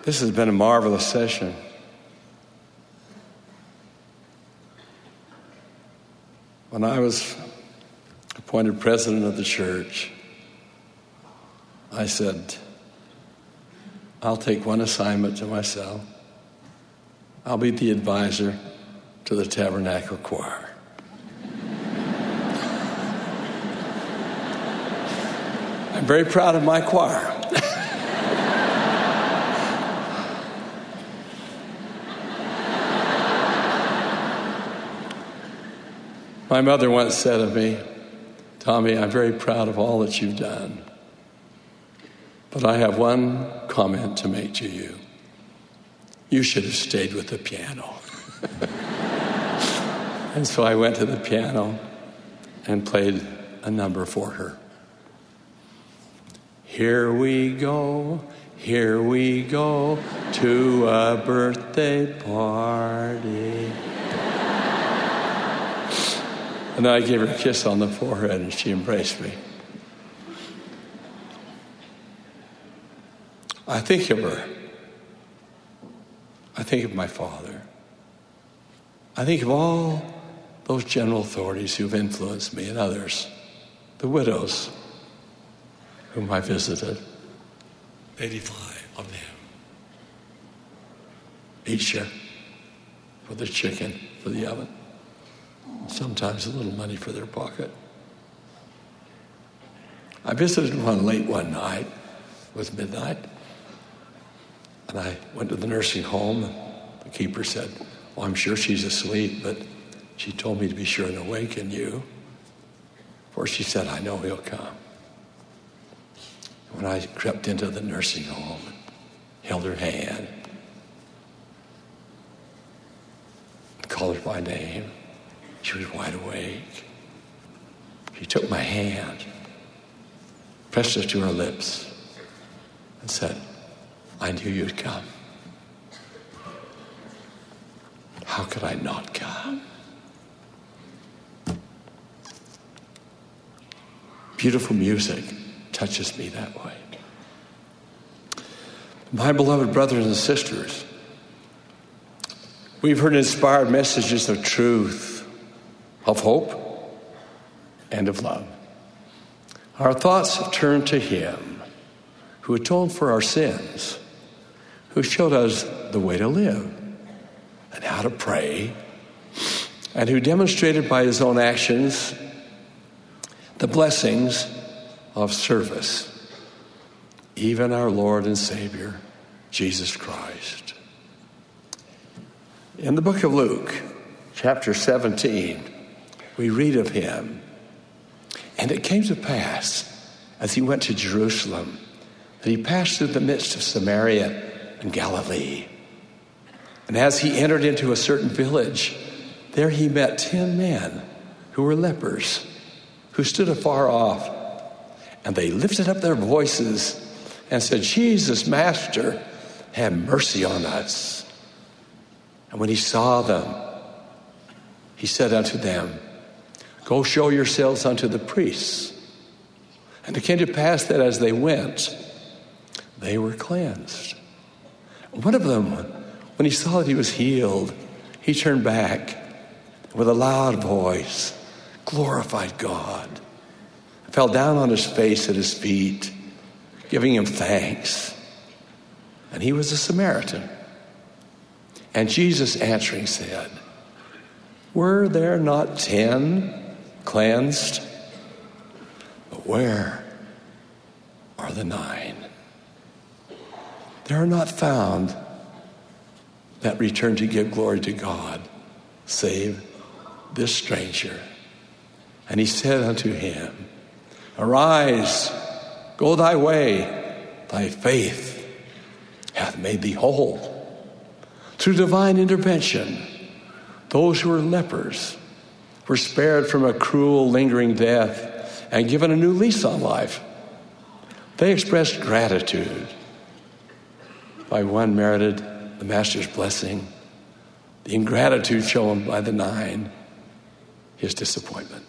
This has been a marvelous session. When I was appointed president of the church, I said, I'll take one assignment to myself. I'll be the advisor to the Tabernacle Choir. I'm very proud of my choir. My mother once said of me, Tommy, I'm very proud of all that you've done, but I have one comment to make to you. You should have stayed with the piano. And so I went to the piano and played a number for her. Here we go to a birthday party. And I gave her a kiss on the forehead, and she embraced me. I think of her. I think of my father. I think of all those general authorities who've influenced me and others, the widows whom I visited, 85 of them, each year for the chicken, for the oven. Sometimes a little money for their pocket. I visited one late one night. It was midnight. And I went to the nursing home. The keeper said, well, I'm sure she's asleep, but she told me to be sure and awaken you. For she said, I know he'll come. When I crept into the nursing home and held her hand, called her by name, she was wide awake. She took my hand, pressed it to her lips, and said, I knew you'd come. How could I not come? Beautiful music touches me that way. My beloved brothers and sisters, we've heard inspired messages of truth, of hope, and of love. Our thoughts have turned to Him who atoned for our sins, who showed us the way to live and how to pray, and who demonstrated by His own actions the blessings of service, even our Lord and Savior, Jesus Christ. In the book of Luke, chapter 17, we read of Him. And it came to pass, as He went to Jerusalem, that He passed through the midst of Samaria and Galilee. And as He entered into a certain village, there He met 10 men who were lepers, who stood afar off. And they lifted up their voices and said, Jesus, Master, have mercy on us. And when He saw them, He said unto them, go show yourselves unto the priests. And it came to pass that as they went, they were cleansed. One of them, when he saw that he was healed, he turned back with a loud voice, glorified God, fell down on his face at His feet, giving Him thanks. And he was a Samaritan. And Jesus answering said, were there not 10 cleansed? But where are the 9? There are not found that return to give glory to God, save this stranger. And He said unto him, arise, go thy way, thy faith hath made thee whole. Through divine intervention, those who were lepers were spared from a cruel, lingering death and given a new lease on life. They expressed gratitude. By one merited the Master's blessing, the ingratitude shown by the 9, His disappointment.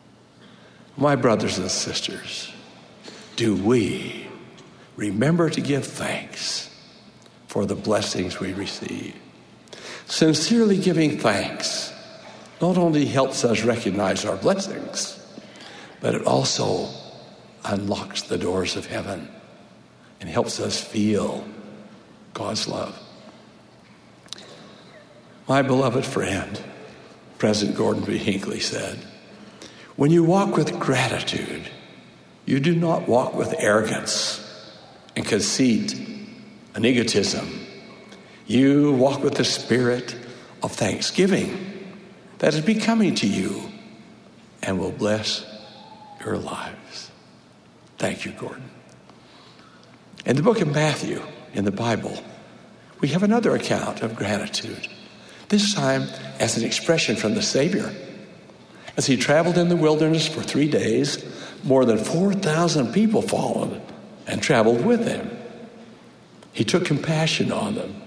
My brothers and sisters, do we remember to give thanks for the blessings we receive. Sincerely giving thanks not only helps us recognize our blessings, but it also unlocks the doors of heaven and helps us feel God's love. My beloved friend, President Gordon B. Hinckley said, when you walk with gratitude, you do not walk with arrogance and conceit and egotism. You walk with the spirit of thanksgiving that is becoming to you and will bless your lives. Thank you, Gordon. In the book of Matthew, in the Bible, we have another account of gratitude, this time as an expression from the Savior. As he traveled in the wilderness for 3 days, more than 4,000 people followed and traveled with him. He took compassion on them,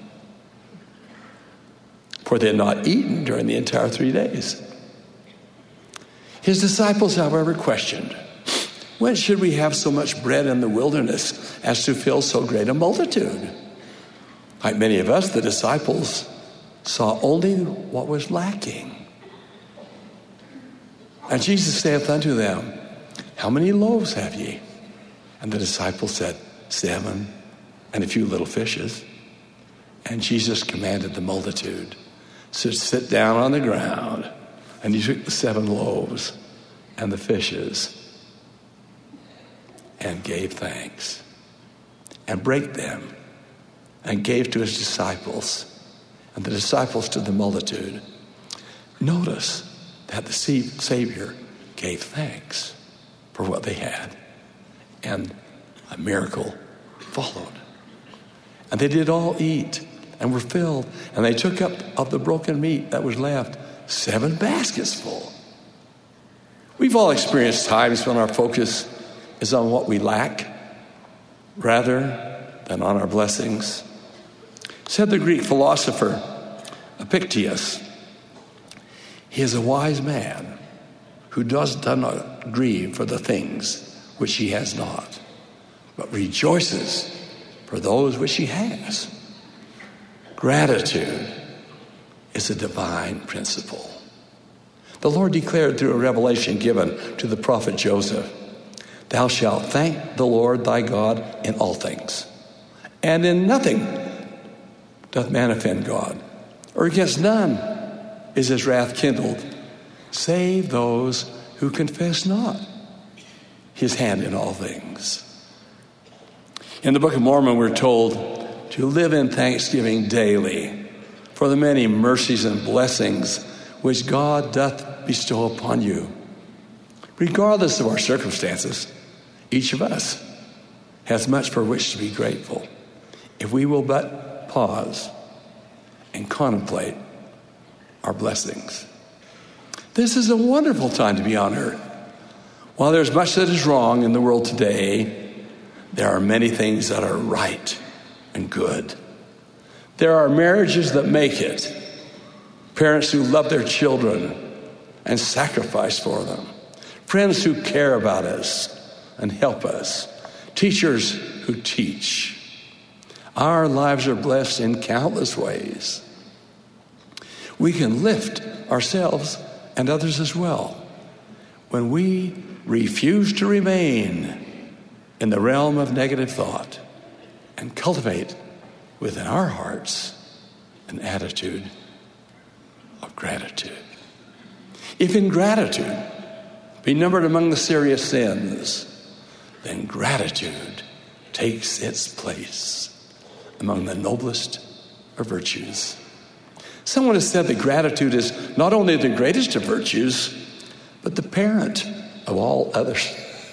for they had not eaten during the entire 3 days. His disciples, however, questioned, when should we have so much bread in the wilderness as to fill so great a multitude? Like many of us, the disciples saw only what was lacking. And Jesus saith unto them, how many loaves have ye? And the disciples said, 7, and a few little fishes. And Jesus commanded the multitude to sit down on the ground. And he took the 7 loaves and the fishes and gave thanks and brake them and gave to his disciples, and the disciples to the multitude. Notice that the Savior gave thanks for what they had, and a miracle followed. And they did all eat and were filled, and they took up of the broken meat that was left 7 baskets full. We've all experienced times when our focus is on what we lack rather than on our blessings. Said the Greek philosopher Epictetus, he is a wise man who does not grieve for the things which he has not, but rejoices for those which he has. Gratitude is a divine principle. The Lord declared through a revelation given to the prophet Joseph, thou shalt thank the Lord thy God in all things, and in nothing doth man offend God, or against none is his wrath kindled, save those who confess not his hand in all things. In the Book of Mormon, we're told to live in thanksgiving daily for the many mercies and blessings which God doth bestow upon you. Regardless of our circumstances, each of us has much for which to be grateful if we will but pause and contemplate our blessings. This is a wonderful time to be on earth. While there's much that is wrong in the world today, there are many things that are right and good. There are marriages that make it, parents who love their children and sacrifice for them, friends who care about us and help us, teachers who teach. Our lives are blessed in countless ways. We can lift ourselves and others as well when we refuse to remain in the realm of negative thought and cultivate within our hearts an attitude of gratitude. If ingratitude be numbered among the serious sins, then gratitude takes its place among the noblest of virtues. Someone has said that gratitude is not only the greatest of virtues, but the parent of all others.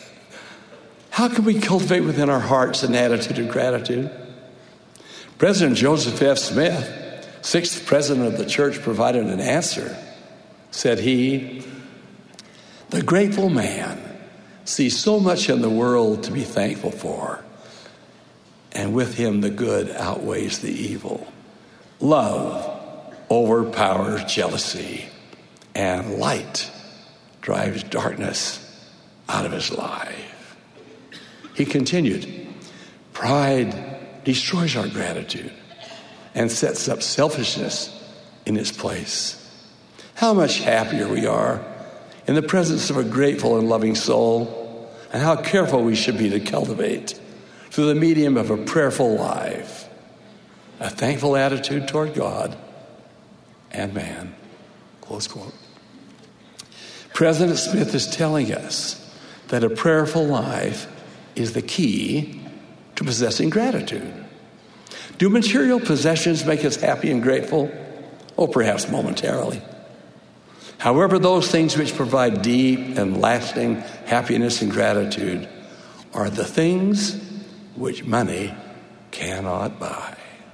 How can we cultivate within our hearts an attitude of gratitude? President Joseph F. Smith, 6th president of the church, provided an answer. Said he, the grateful man sees so much in the world to be thankful for, and with him the good outweighs the evil. Love overpowers jealousy, and light drives darkness out of his life. He continued, pride destroys our gratitude, and sets up selfishness in its place. How much happier we are in the presence of a grateful and loving soul, and how careful we should be to cultivate, through the medium of a prayerful life, a thankful attitude toward God and man. Close quote. President Smith is telling us that a prayerful life is the key to possessing gratitude. Do material possessions make us happy and grateful? Oh, perhaps momentarily. However, those things which provide deep and lasting happiness and gratitude are the things which money cannot buy.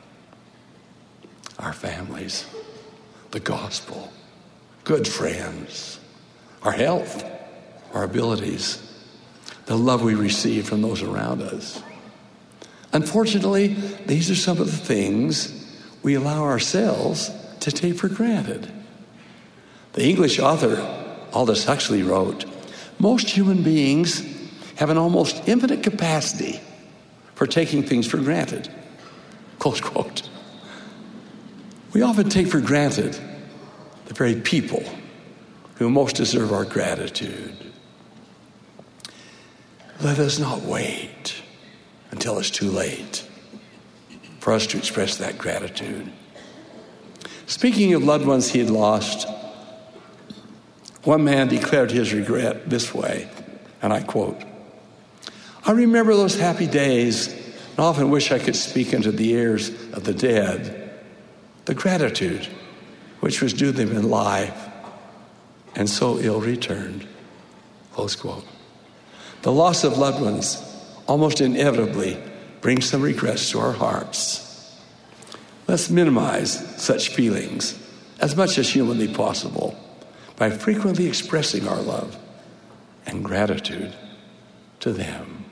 Our families, the gospel, good friends, our health, our abilities, the love we receive from those around us. Unfortunately, these are some of the things we allow ourselves to take for granted. The English author Aldous Huxley wrote, "Most human beings have an almost infinite capacity for taking things for granted." Close quote. We often take for granted the very people who most deserve our gratitude. Let us not wait until it's too late for us to express that gratitude. Speaking of loved ones he had lost, one man declared his regret this way, and I quote, "I remember those happy days and often wish I could speak into the ears of the dead the gratitude which was due them in life and so ill returned." Close quote. The loss of loved ones almost inevitably brings some regrets to our hearts. Let's minimize such feelings as much as humanly possible by frequently expressing our love and gratitude to them.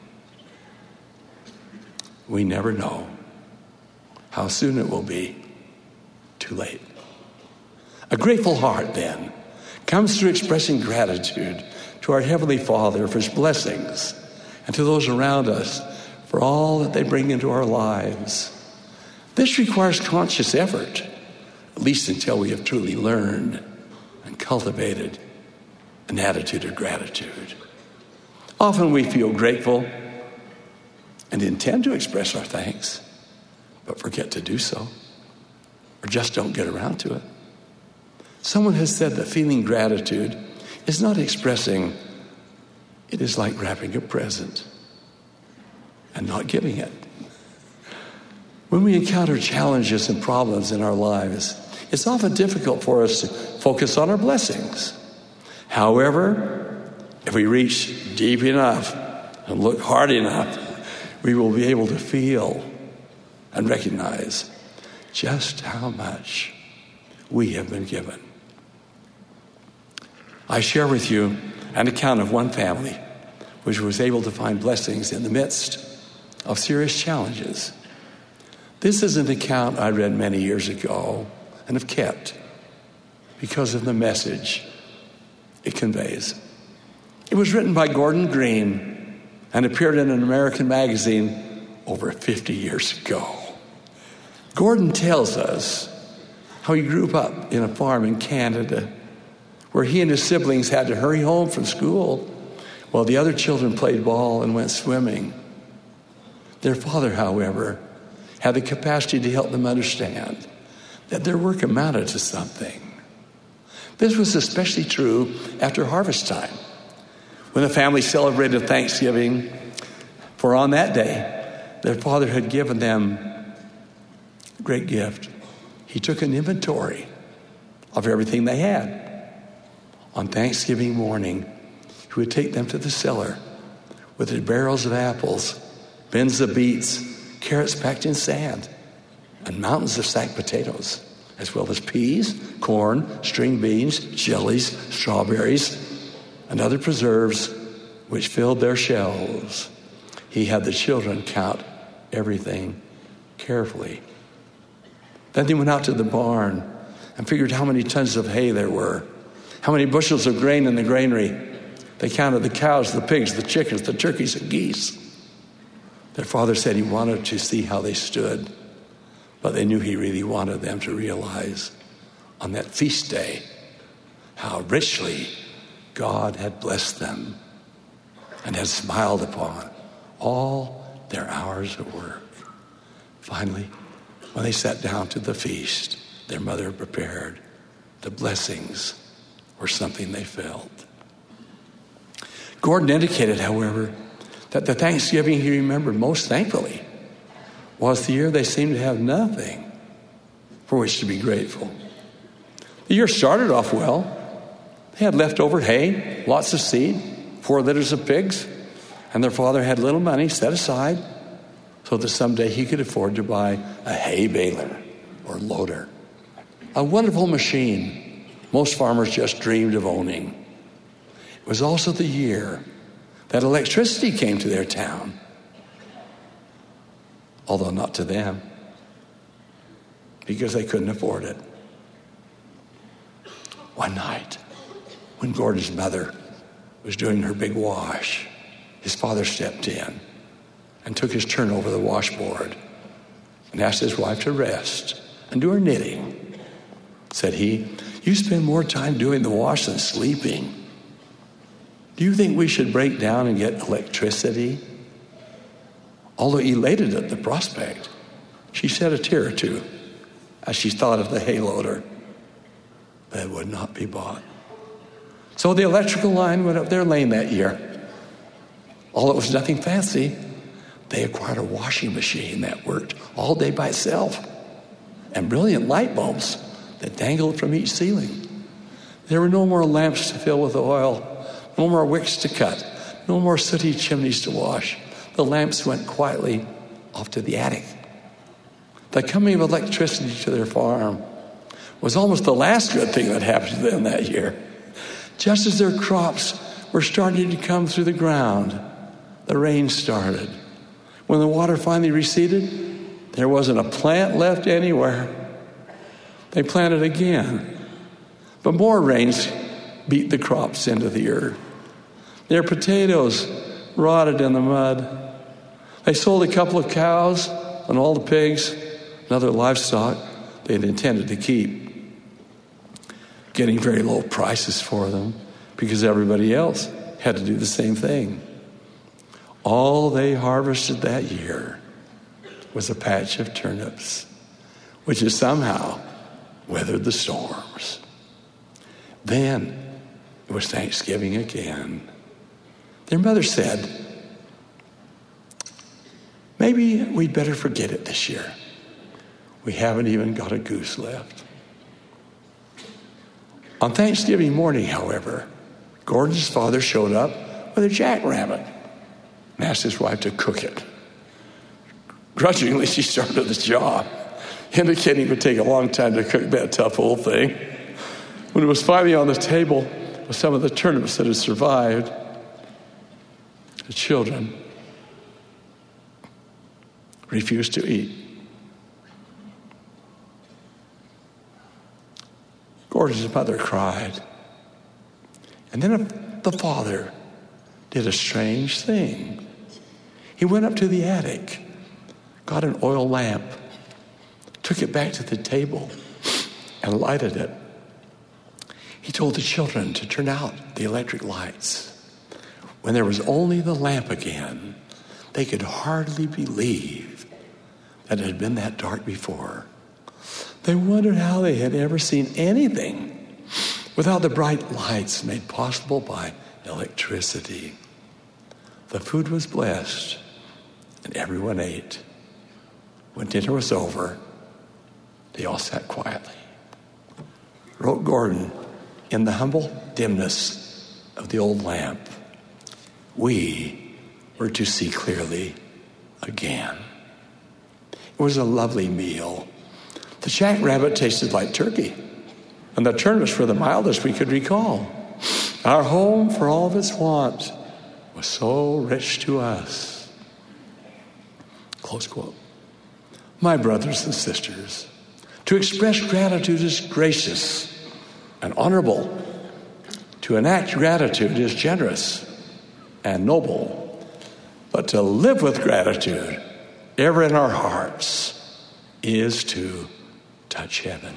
We never know how soon it will be too late. A grateful heart, then, comes through expressing gratitude to our Heavenly Father for His blessings and to those around us for all that they bring into our lives. This requires conscious effort, at least until we have truly learned and cultivated an attitude of gratitude. Often we feel grateful and intend to express our thanks, but forget to do so, or just don't get around to it. Someone has said that feeling gratitude is not expressing, it is like wrapping a present and not giving it. When we encounter challenges and problems in our lives, it's often difficult for us to focus on our blessings. However, if we reach deep enough and look hard enough, we will be able to feel and recognize just how much we have been given. I share with you an account of one family which was able to find blessings in the midst of serious challenges. This is an account I read many years ago and have kept because of the message it conveys. It was written by Gordon Green and appeared in an American magazine over 50 years ago. Gordon tells us how he grew up in a farm in Canada where he and his siblings had to hurry home from school while the other children played ball and went swimming. Their father, however, had the capacity to help them understand that their work amounted to something. This was especially true after harvest time, when the family celebrated Thanksgiving, for on that day, their father had given them a great gift. He took an inventory of everything they had. On Thanksgiving morning, he would take them to the cellar with their barrels of apples, bins of beets, carrots packed in sand, and mountains of sacked potatoes, as well as peas, corn, string beans, jellies, strawberries, and other preserves which filled their shelves. He had the children count everything carefully. Then they went out to the barn and figured how many tons of hay there were, how many bushels of grain in the granary. They counted the cows, the pigs, the chickens, the turkeys, and geese. Their father said he wanted to see how they stood But they knew he really wanted them to realize on that feast day how richly God had blessed them and had smiled upon all their hours of work. Finally, when they sat down to the feast, their mother prepared. The blessings were something they felt. Gordon indicated, however, that the Thanksgiving he remembered most thankfully was the year they seemed to have nothing for which to be grateful. The year started off well. They had leftover hay, lots of seed, 4 litters of pigs, and their father had little money set aside so that someday he could afford to buy a hay baler or loader. A wonderful machine most farmers just dreamed of owning. It was also the year that electricity came to their town, although not to them, because they couldn't afford it. One night, when Gordon's mother was doing her big wash, his father stepped in and took his turn over the washboard and asked his wife to rest and do her knitting. Said he, "You spend more time doing the wash than sleeping. Do you think we should break down and get electricity?" Although elated at the prospect, she shed a tear or two as she thought of the hay loader that would not be bought. So the electrical line went up their lane that year. Although it was nothing fancy, they acquired a washing machine that worked all day by itself and brilliant light bulbs that dangled from each ceiling. There were no more lamps to fill with oil, no more wicks to cut, no more sooty chimneys to wash. The lamps went quietly off to the attic. The coming of electricity to their farm was almost the last good thing that happened to them that year. Just as their crops were starting to come through the ground, the rain started. When the water finally receded, there wasn't a plant left anywhere. They planted again, but more rains beat the crops into the earth. Their potatoes rotted in the mud. They sold a couple of cows and all the pigs and other livestock they had intended to keep, getting very low prices for them because everybody else had to do the same thing. All they harvested that year was a patch of turnips, which has somehow weathered the storms. Then it was Thanksgiving again. Their mother said, "Maybe we'd better forget it this year. We haven't even got a goose left." On Thanksgiving morning, however, Gordon's father showed up with a jackrabbit and asked his wife to cook it. Grudgingly, she started the job, indicating it would take a long time to cook that tough old thing. When it was finally on the table with some of the turnips that had survived, the children refused to eat. Gordon's mother cried. And then the father did a strange thing. He went up to the attic, got an oil lamp, took it back to the table, and lighted it. He told the children to turn out the electric lights. When there was only the lamp again, they could hardly believe that it had been that dark before. They wondered how they had ever seen anything without the bright lights made possible by electricity. The food was blessed, and everyone ate. When dinner was over, they all sat quietly. Wrote Gordon, in the humble dimness of the old lamp, we were to see clearly again. It was a lovely meal. The jackrabbit tasted like turkey, and the turnips were the mildest we could recall. Our home, for all of its want, was so rich to us. Close quote. My brothers and sisters, to express gratitude is gracious and honorable. To enact gratitude is generous and noble. But to live with gratitude ever in our hearts is to touch heaven.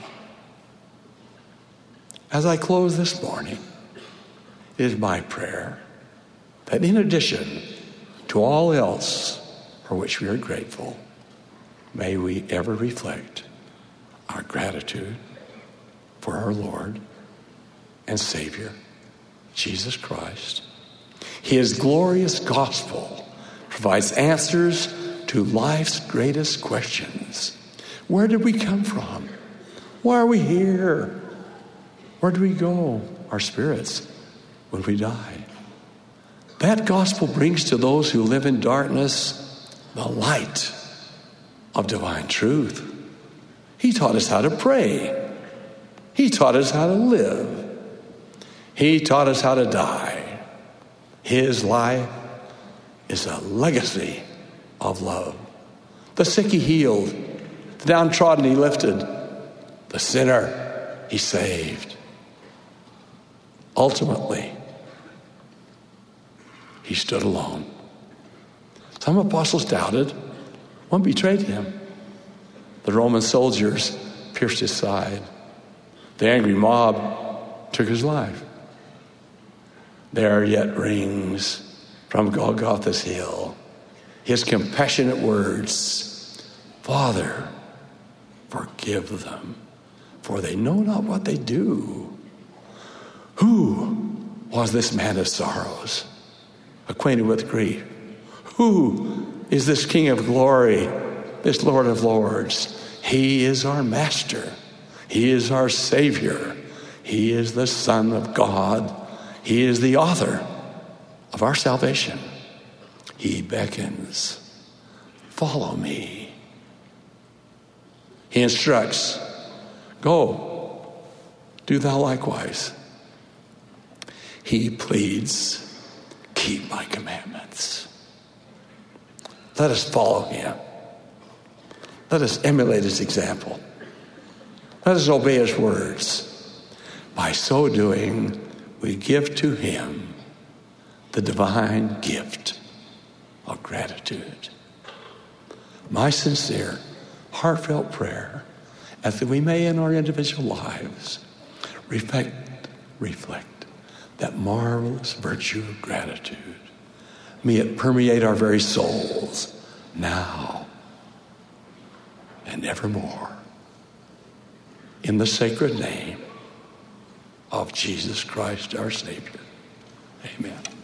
As I close this morning, it is my prayer that in addition to all else for which we are grateful, may we ever reflect our gratitude for our Lord and Savior, Jesus Christ. His glorious gospel provides answers to life's greatest questions. Where did we come from? Why are we here? Where do we go, our spirits, when we die? That gospel brings to those who live in darkness the light of divine truth. He taught us how to pray. He taught us how to live. He taught us how to die. His life is a legacy of love. The sick he healed. The downtrodden he lifted. The sinner he saved. Ultimately, he stood alone. Some apostles doubted. One betrayed him. The Roman soldiers pierced his side. The angry mob took his life. There yet rings from Golgotha's hill his compassionate words, Father, forgive them, for they know not what they do. Who was this man of sorrows, acquainted with grief? Who is this King of glory, this Lord of lords? He is our Master. He is our Savior. He is the Son of God. He is the author of our salvation. He beckons, follow me. He instructs, go, do thou likewise. He pleads, keep my commandments. Let us follow him. Let us emulate his example. Let us obey his words. By so doing, we give to him the divine gift of gratitude. My sincere, heartfelt prayer is that we may in our individual lives reflect that marvelous virtue of gratitude. May it permeate our very souls now and evermore. In the sacred name of Jesus Christ, our Savior. Amen.